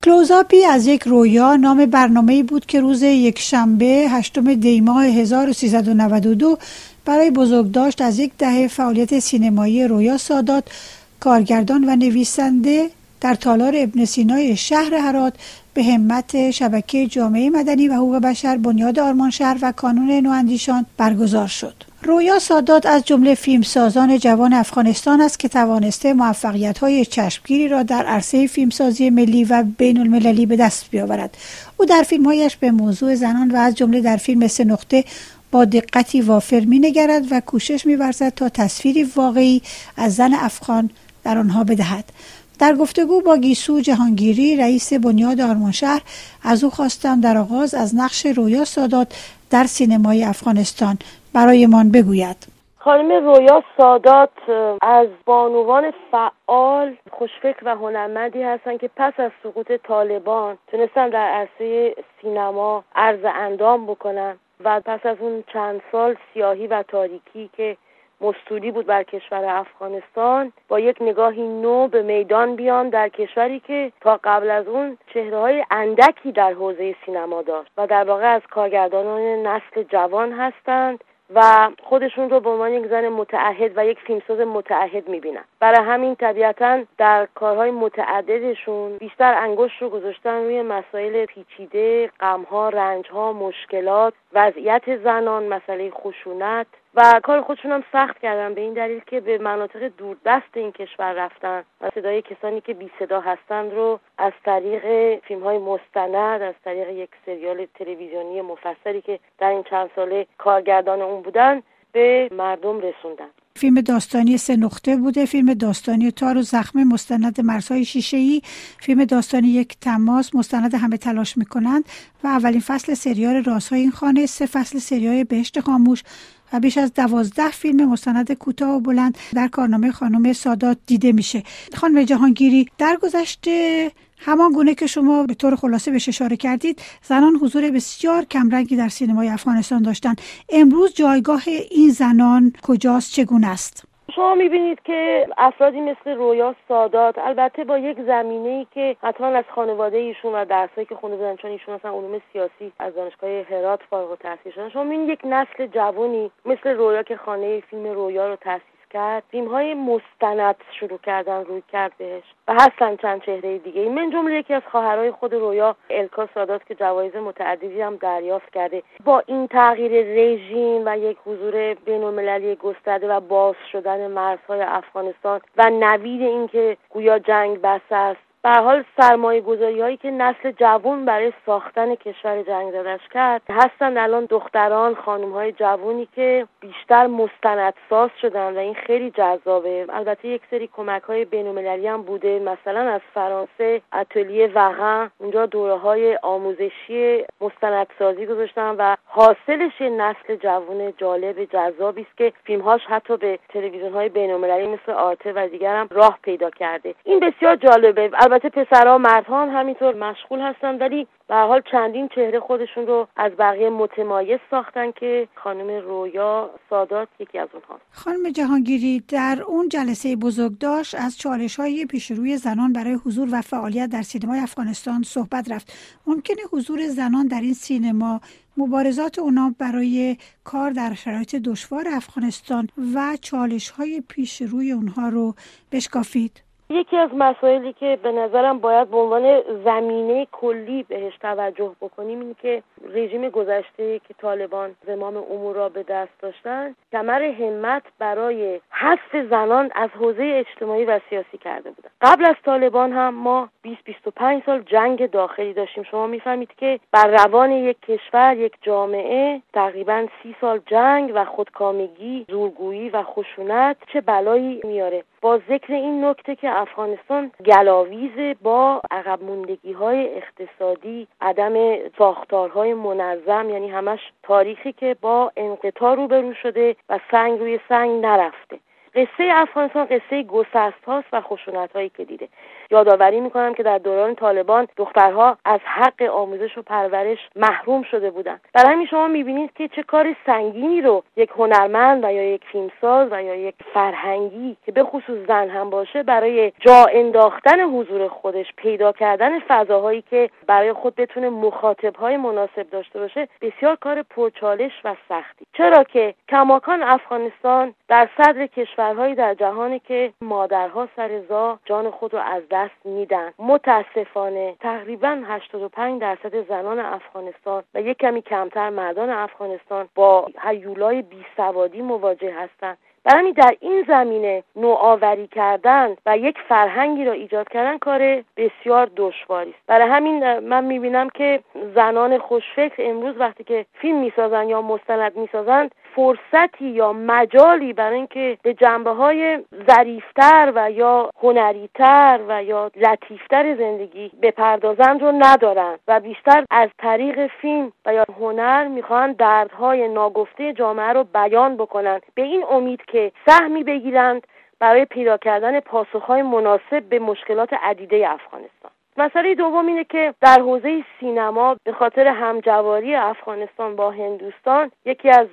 کلوزآپی از یک رویا نام برنامه‌ای بود که روز یکشنبه 8 دی ماه 1392 برای بزرگداشت از یک دهه فعالیت سینمایی رویا سادات، کارگردان و نویسنده، در تالار ابن سینای شهر هرات به همت شبکه جامعه مدنی و حقوق بشر، بنیاد آرمانشهر و کانون نواندیشان برگزار شد. رویا سادات از جمله فیلمسازان جوان افغانستان است که توانسته موفقیت‌های چشمگیری را در عرصه فیلمسازی ملی و بین المللی به دست بیاورد. او در فیلم‌هایش به موضوع زنان و از جمله در فیلم 3 نقطه با دقتی وافر می‌نگرد و کوشش می‌ورزد تا تصویری واقعی از زن افغان در آنها بدهد. در گفتگو با گیسو جهانگیری، رئیس بنیاد آرمانشهر، از او خواستم در آغاز از نقش رویا سادات در سینمای افغانستان برایمان بگوید. خانم رویا سادات از بانوان فعال، خوشفکر و هنرمندی هستند که پس از سقوط طالبان تونستن در عرصه سینما عرض اندام بکنن و پس از اون چند سال سیاهی و تاریکی که مستولی بود بر کشور افغانستان، با یک نگاهی نو به میدان بیان در کشوری که تا قبل از اون چهره‌های اندکی در حوزه سینما داشت و در واقع از کارگردانان نسل جوان هستند و خودشون رو به عنوان یک زن متعهد و یک فیلمساز متعهد می‌بینن. برای همین طبیعتاً در کارهای متعددشون بیشتر انگشت رو گذاشتن روی مسائل پیچیده، غم‌ها، رنج‌ها، مشکلات، وضعیت زنان، مسئله خشونت و کار خودشون هم سخت کردن به این دلیل که به مناطق دوردست این کشور رفتن و صدای کسانی که بی صدا هستند رو از طریق فیلم‌های مستند، از طریق یک سریال تلویزیونی مفصلی که در این چند ساله کارگردان اون بودن به مردم رسوندن. فیلم داستانی 3 نقطه بوده، فیلم داستانی تار و زخم مستند مرزهای شیشه‌ای، فیلم داستانی یک تماس مستند همه تلاش میکنند و اولین فصل سریال رازهای این خانه، 3 فصل سریال بهشت خاموش و بیش از 12 فیلم مستند کوتاه و بلند در کارنامه خانم سادات دیده میشه. خانم جهانگیری، در گذشته همان گونه که شما به طور خلاصه بهش اشاره کردید، زنان حضور بسیار کمرنگی در سینمای افغانستان داشتند. امروز جایگاه این زنان کجاست، چگونه است؟ شما میبینید که افرادی مثل رویا سادات، البته با یک زمینه‌ای که حتما از خانواده ایشون و درسایی که خونده بودن، چون ایشون اصلا علوم سیاسی از دانشگاه هرات فارغ التحصیل شدن، شما میبینید یک نسل جوانی مثل رویا که خانه فیلم رویا رو تأسیس کرد، فیلم‌های مستند شروع کردن روی کرد بهش و هستن چند چهره دیگه. من جمله یکی از خواهرای خود رویا، الکا سادات، که جوایز متعددی هم دریافت کرده. با این تغییر رژیم و یک حضور بین‌المللی گسترده و باز شدن مرزهای افغانستان و نوید این که گویا جنگ بسته است، به هر حال سرمایه‌گذاری‌هایی که نسل جوان برای ساختن کشور جنگ زدش کرد، هستن الان دختران، خانم‌های جوانی که بیشتر مستندساز شدن و این خیلی جذابه. البته یک سری کمک‌های بین‌المللی هم بوده، مثلا از فرانسه اتلیه وغن اونجا دوره‌های آموزشی مستندسازی گذاشتن و حاصلش نسل جوان جالب جذابی است که فیلم‌هاش حتی به تلویزیون‌های بین‌المللی مثل آرته و دیگر هم راه پیدا کرده. این بسیار جالبه. البته پسرها، مردها هم همینطور مشغول هستن، ولی به هر حال چندین چهره خودشون رو از بقیه متمایز ساختن که خانم رویا سادات یکی از اونها. خانم جهانگیری، در اون جلسه بزرگداشت از چالش‌های پیش روی زنان برای حضور و فعالیت در سینمای افغانستان صحبت رفت. ممکنه حضور زنان در این سینما، مبارزات اونا برای کار در شرایط دشوار افغانستان و چالش‌های پیش روی اونها رو بشکافید؟ یکی از مسائلی که به نظرم باید به عنوان زمینه کلی بهش توجه بکنیم این که رژیم گذشته که طالبان زمام امور را به دست داشتن، کمر همت برای حذف زنان از حوزه اجتماعی و سیاسی کرده بودن. قبل از طالبان هم ما 20-25 سال جنگ داخلی داشتیم. شما میفهمید که بر روان یک کشور، یک جامعه، تقریباً 30 سال جنگ و خودکامگی، زورگویی و خشونت چه بلایی میاره. با ذکر این نکته که افغانستان گلاویز با عقب موندگی‌های اقتصادی، عدم ساختارهای منظم، یعنی همش تاریخی که با انقطاع روبرو شده و سنگ روی سنگ نرفته. قصه افغانستان قصه گسست‌هاست و خشونت‌هایی که دیده. یادآوری میکنم که در دوران طالبان دخترها از حق آموزش و پرورش محروم شده بودند. برای همین شما میبینید که چه کار سنگینی رو یک هنرمند و یا یک فیلمساز و یا یک فرهنگی که به خصوص زن هم باشه برای جا انداختن حضور خودش، پیدا کردن فضاهایی که برای خود بتونه مخاطبهای مناسب داشته باشه، بسیار کار پرچالش و سختی. چرا که کماکان افغانستان در صدر کشورهایی در جهانی که مادرها سر رضا جان خود رو از دست میدن. متاسفانه تقریبا 85% زنان افغانستان و یک کمی کمتر مردان افغانستان با هیولای بیسوادی مواجه هستند. برای همین در این زمینه نوآوری کردن و یک فرهنگی را ایجاد کردن کار بسیار دشواری است. برای همین من میبینم که زنان خوشفکر امروز وقتی که فیلم میسازن یا مستند میسازن، فرصتی یا مجالی برای اینکه به جنبه‌های ظریف‌تر و یا هنری‌تر و یا لطیف‌تر زندگی بپردازند رو ندارن و بیشتر از طریق فیلم و یا هنر میخوان دردهای ناگفته جامعه رو بیان بکنن، به این امید که سهمی بگیرند برای پیدا کردن پاسخ‌های مناسب به مشکلات عدیده افغانستان. مسئله دوم اینه که در حوزه سینما به خاطر همجواری افغانستان با هندوستان، یکی از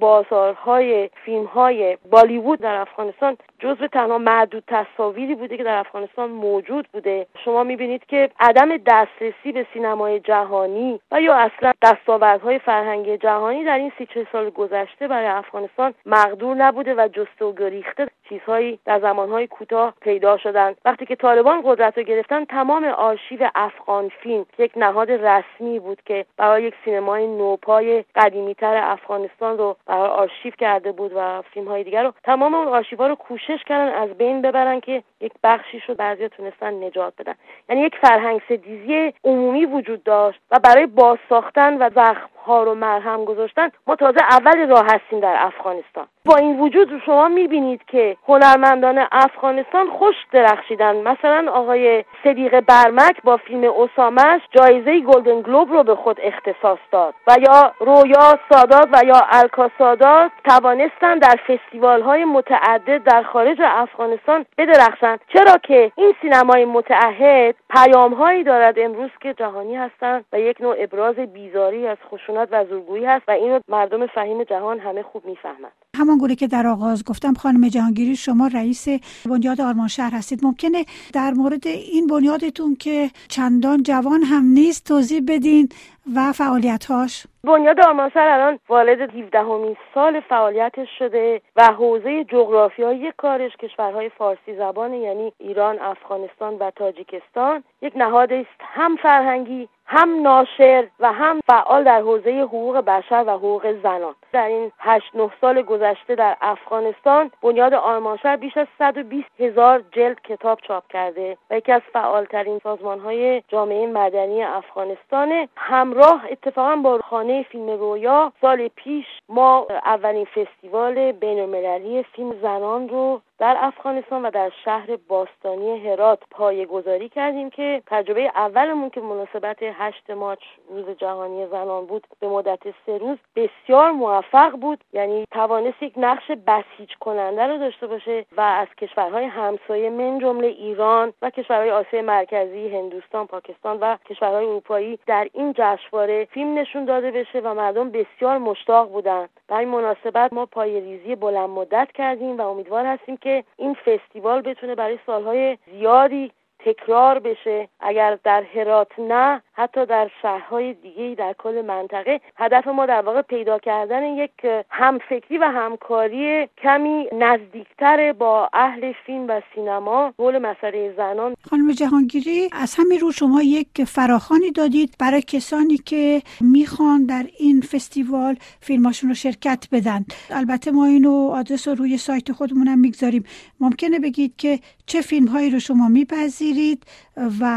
بازارهای فیلم‌های بالیوود در افغانستان جزو تنها معدود تصاویری بوده که در افغانستان موجود بوده. شما می‌بینید که عدم دسترسی به سینمای جهانی و یا اصلا دستاوردهای فرهنگی جهانی در این 30-40 سال گذشته برای افغانستان مقدور نبوده و جسته و گریخته چیزهایی در زمانهای کوتاه پیدا شدند. وقتی که طالبان قدرت رو گرفتن، تمام آرشیو افغان فیلم یک نهاد رسمی بود که برای یک سینمای نوپای قدیمی‌تر افغانستان رو برای آرشیو کرده بود و فیلم‌های دیگر رو، تمام اون آرشیوها رو کوشش کردن از بین ببرن که یک بخشیش رو بعضیا تونستن نجات بدن. یعنی یک فرهنگ ستیزی عمومی وجود داشت و برای بازساختن و زخم‌ها رو مرهم گذاشتن ما تازه اول راه هستیم در افغانستان. با این وجود شما می‌بینید که هنرمندان افغانستان خوش درخشیدن. مثلا آقای صدیق برمک با فیلم اسامه‌اش جایزه گلدن گلوب رو به خود اختصاص داد و یا رویا سادات و یا الکا سادات توانستن در فستیوال‌های متعدد در خارج افغانستان بدرخشند. چرا که این سینمای متعهد پیام‌هایی دارد امروز که جهانی هستند و یک نوع ابراز بیزاری از خشونت و زورگویی هست و اینو مردم فهیم جهان همه خوب می‌فهمند. همان گونه که در آغاز گفتم، خانم جهانگیری، شما رئیس بنیاد آرمانشهر هستید. ممکنه در مورد این بنیادتون که چندان جوان هم نیست توضیح بدین و فعالیت‌هاش؟ بنیاد آرمانشهر الان والد 17مین سال فعالیتش شده و حوزه جغرافیایی کارش کشورهای فارسی زبان، یعنی ایران، افغانستان و تاجیکستان، یک نهاد است هم فرهنگی، هم ناشر و هم فعال در حوزه حقوق بشر و حقوق زنان. در این 8-9 سال گذشته در افغانستان بنیاد آرمانشهر بیش از 120,000 جلد کتاب چاپ کرده و یکی از فعالترین سازمان‌های جامعه مدنی افغانستان. همراه اتفاقا با خانه فیلم رویا سال پیش ما اولین فستیوال بین‌المللی فیلم زنان رو در افغانستان و در شهر باستانی هرات پایه‌گذاری کردیم که تجربه اولمون که مناسبت 8 مارس روز جهانی زنان بود به مدت 3 روز بسیار موفق بود. یعنی توانست یک نقش بسیج کننده رو داشته باشه و از کشورهای همسایه من جمله ایران و کشورهای آسیای مرکزی، هندوستان، پاکستان و کشورهای اروپایی در این جشنواره فیلم نشون داده بشه و مردم بسیار مشتاق بودند. در این مناسبت ما پایه‌ریزی بلند مدت کردیم و امیدوار هستیم که این فستیوال بتونه برای سالهای زیادی تکرار بشه. اگر در هرات نه، حتی در شهرهای دیگه‌ای در کل منطقه. هدف ما در واقع پیدا کردن یک همفکری و همکاری کمی نزدیکتر با اهل فیلم و سینما حول مسئله زنان. خانم جهانگیری، از همین رو شما یک فراخوانی دادید برای کسانی که میخوان در این فستیوال فیلماشون رو شرکت بدن. البته ما اینو آدرس رو روی سایت خودمونم میگذاریم. ممکنه بگید که چه فیلم‌هایی رو شما میپذیرید و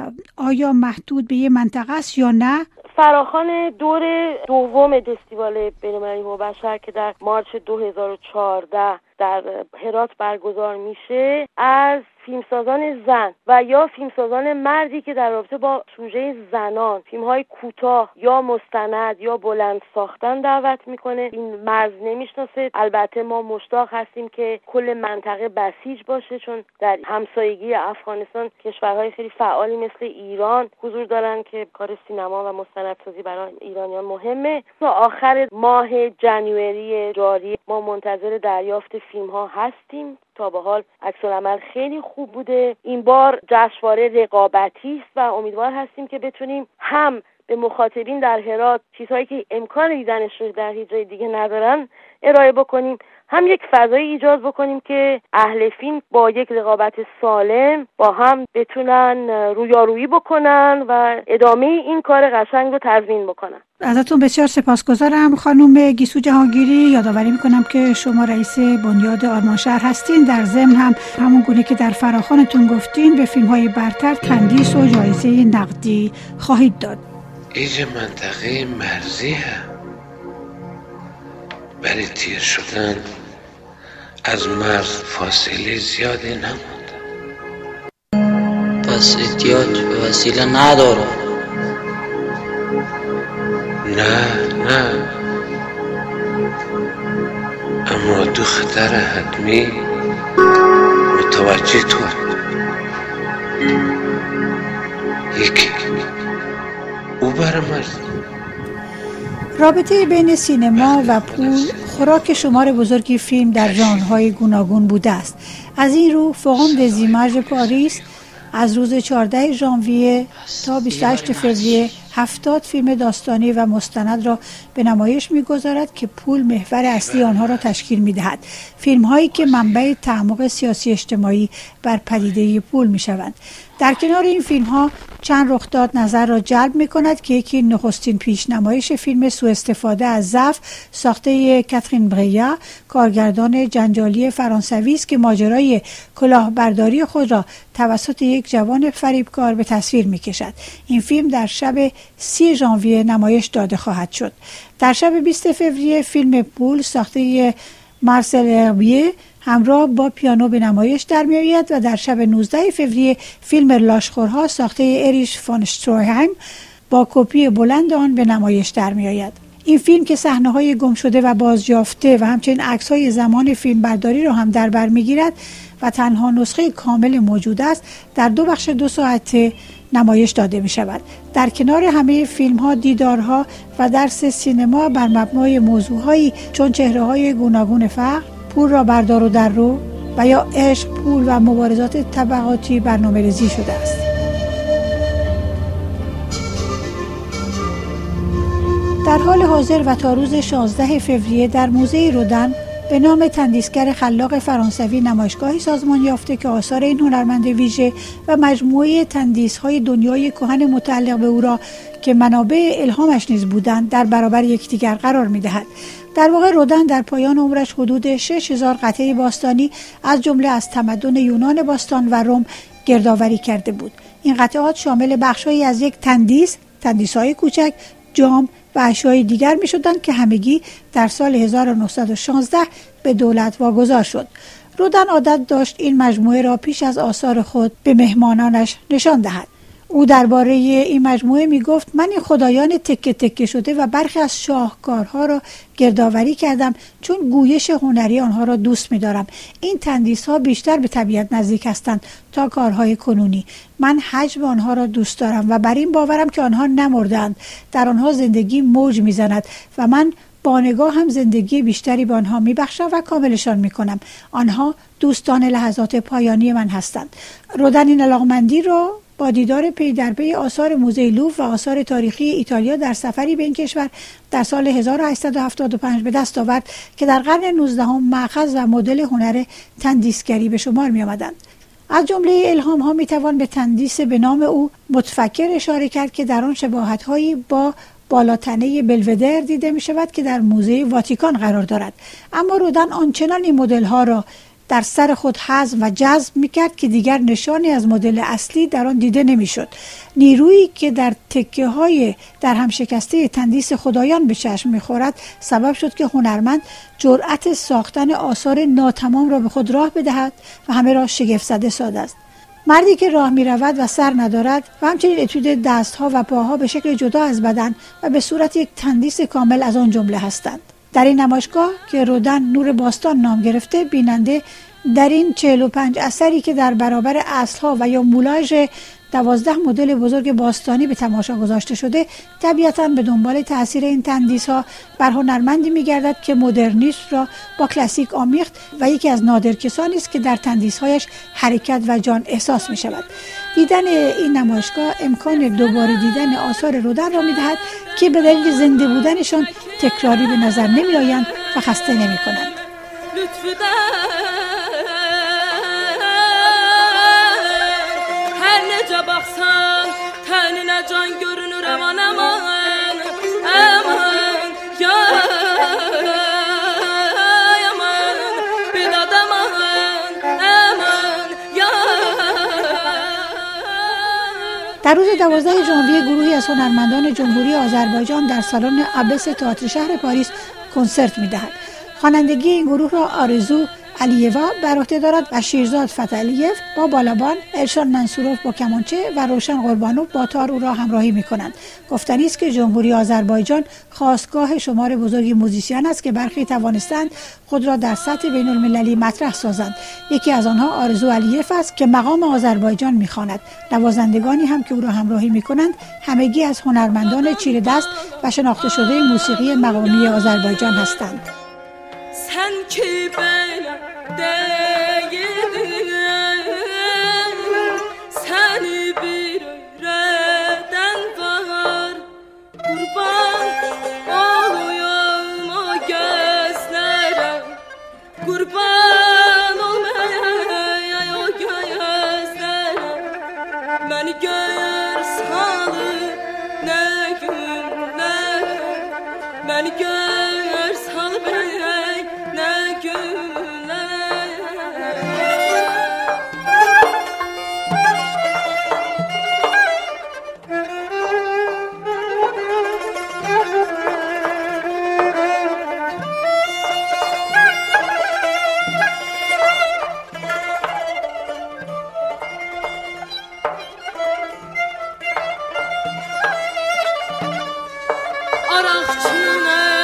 آیا محدود به یه منطقه است یا نه؟ فراخوان دور دوم فستیوال بین‌المللی حقوق بشر که در مارس 2014 در هرات برگزار میشه، از فیلمسازان زن و یا فیلمسازان مردی که در رابطه با سوژه زنان فیلم‌های کوتاه یا مستند یا بلند ساختن دعوت میکنه. این مرز نمیشناسه. البته ما مشتاق هستیم که کل منطقه بسیج باشه، چون در همسایگی افغانستان کشورهای خیلی فعالی مثل ایران حضور دارن که کار سینما و مستندسازی برای ایرانیان مهمه. تا آخر ماه جنوری جاری ما منتظر دریافت فیلم‌ها هستیم. تا به حال عکس‌العمل خیلی خوب بوده. این بار جشنواره رقابتی است و امیدوار هستیم که بتونیم هم به مخاطبین در هرات چیزهایی که امکان دیدنش رو در هیچ جای دیگه ندارن ارائه بکنیم، هم یک فضایی ایجاد بکنیم که اهل فیلم با یک رقابت سالم با هم بتونن رویارویی بکنن و ادامه این کار قشنگ رو تضمین بکنن. ازتون بسیار سپاسگزارم خانم گیسو جهانگیری. یادآوری میکنم که شما رئیس بنیاد آرمانشهر هستین. در ضمن هم همون گونه که در فراخوانتون گفتین به فیلم‌های برتر تندیس و جایزه نقدی خواهید داد. اینجا منطقه مرزیه، برای تیر شدن از مرز فاصله زیادی نمونده، پس احتیاج به وسیله نداره. نه اما دو خطر حتمی متوجه تو. یکی او برمرز. رابطه بین سینما و پول خوراک شمار بزرگی فیلم در ژانرهای گوناگون بوده است. از این رو فوق‌ام دز ایماژ پاریس از روز 14 ژانویه تا 28 فوریه 70 فیلم داستانی و مستند را به نمایش می‌گذارد که پول محور اصلی آنها را تشکیل می‌دهد. فیلم‌هایی که منبع تعمق سیاسی اجتماعی بر پدیده پول می‌شوند. در کنار این فیلم‌ها چند رخداد نظر را جلب می‌کند که یکی نخستین پیشنمایش فیلم سوء استفاده از ضعف ساخته کاترین بریا، کارگردان جنجالی فرانسوی است که ماجرای کلاهبرداری خود را توسط یک جوان فریبکار به تصویر می‌کشد. این فیلم در شب 30 ژانویه نمایش داده خواهد شد. در شب 20 فوریه فیلم پول ساخته مارسل اربیه همراه با پیانو به نمایش در می آید و در شب 19 فوریه فیلم لاشخورها ساخته اریش فون شتروهایم با کپی بلند آن به نمایش در می آید. این فیلم که صحنه‌های گم شده و بازیافته و همچنین عکس‌های زمان فیلمبرداری را هم در بر می‌گیرد و تنها نسخه کامل موجود است، در 2 بخش 2 ساعته نمایش داده می شود. در کنار همه فیلم ها دیدارها و درس سینما بر مبنای موضوعهایی چون چهره های گوناگون فقر، پول را بردار و در رو و یا عشق، پول و مبارزات طبقاتی برنامه ریزی شده است. در حال حاضر و تا روز 16 فوریه در موزه رودن به نام تندیسگر خلاق فرانسوی نمایشگاهی سازمان یافته که آثار این هنرمند ویژه و مجموعه تندیس‌های دنیای کهن متعلق به او را که منابع الهامش نیز بودند در برابر یکدیگر قرار می‌دهد. در واقع رودن در پایان عمرش حدود 6000 قطعه باستانی از جمله از تمدن یونان باستان و روم گردآوری کرده بود. این قطعات شامل بخش‌هایی از یک تندیس‌های کوچک، جام و اشیای دیگر می شدند که همگی در سال 1916 به دولت واگذار شد. رودن عادت داشت این مجموعه را پیش از آثار خود به مهمانانش نشان دهد. او درباره این مجموعه می گفت: من این خدایان تکه تکه شده و برخی از شاهکارها را گردآوری کردم چون گویش هنری آنها را دوست می دارم. این تندیس‌ها بیشتر به طبیعت نزدیک هستند تا کارهای کنونی. من حجم آنها را دوست دارم و بر این باورم که آنها نمردند، در آنها زندگی موج می زند و من با نگاه هم زندگی بیشتری به آنها می بخشم و کاملشان می کنم. آنها دوستان لحظات پایانی من هستند. رودن این علاقمندی را با دیدار پی در پی آثار موزه لوور و آثار تاریخی ایتالیا در سفری به این کشور در سال 1875 به دست آورد که در قرن 19 مأخذ و مدل هنر تندیسگری به شمار می آمدند. از جمله الهام ها می توان به تندیس به نام او متفکر اشاره کرد که در آن شباهت هایی با بالاتنه بلودر دیده می شود که در موزه واتیکان قرار دارد. اما رودن آنچنان این مدل ها را در سر خود حزم و جذب میکرد که دیگر نشانی از مدل اصلی در آن دیده نمیشد. نیرویی که در تکه های در هم شکسته تندیس خدایان به چشم میخورد سبب شد که هنرمند جرأت ساختن آثار ناتمام را به خود راه بدهد و همه را شگفت زده ساده است. مردی که راه می رود و سر ندارد و همچنین اتود دستها و پاها به شکل جدا از بدن و به صورت یک تندیس کامل از آن جمله هستند. در این نمایشگاه که رودن نور باستان نام گرفته، بیننده در این 45 اثری که در برابر اصلها و یا مولاژ 12 مدل بزرگ باستانی به تماشا گذاشته شده، طبیعتاً به دنبال تأثیر این تندیس‌ها بر هنرمندی می‌گردد که مدرنیسم را با کلاسیک آمیخت و یکی از نادر کسانی است که در تندیس‌هایش حرکت و جان احساس می‌شود. دیدن این نمایشگاه امکان دوباره دیدن آثار رودن را می‌دهد که به دلیل زنده بودنشان تکراری به نظر نمی‌آیند و خسته نمی‌کنند. Baksan tenine can görünür aman aman aman ya aman bedad aman aman ya. در روز 12 ژانویه گروهی از هنرمندان جمهوری آذربایجان در سالن عبس تئاتر شهر پاریس کنسرت می‌دهند. خوانندگی این گروه را آرزو علیوا بر عهده دارد و شیرزاد فتحعلیف با بالابان، الشان منصوروف با کمانچه و روشن قربانوف با تار او را همراهی می‌کنند. گفتنی است که جمهوری آذربایجان خاستگاه شمار بزرگی موزیسین است که برخی توانستند خود را در سطح بین‌المللی مطرح سازند. یکی از آنها آرزو علیف است که مقام آذربایجان می‌خواند. نوازندگانی هم که او را همراهی می‌کنند همگی از هنرمندان چیره دست و شناخته شده موسیقی مقامی آذربایجان هستند. Sen ki benim değilim, seni bir öğreden var. Kurban olayım o gözlere, kurban olmayayım o gözlere. Beni gör salı ne günler, beni gör salı beni. Arakçının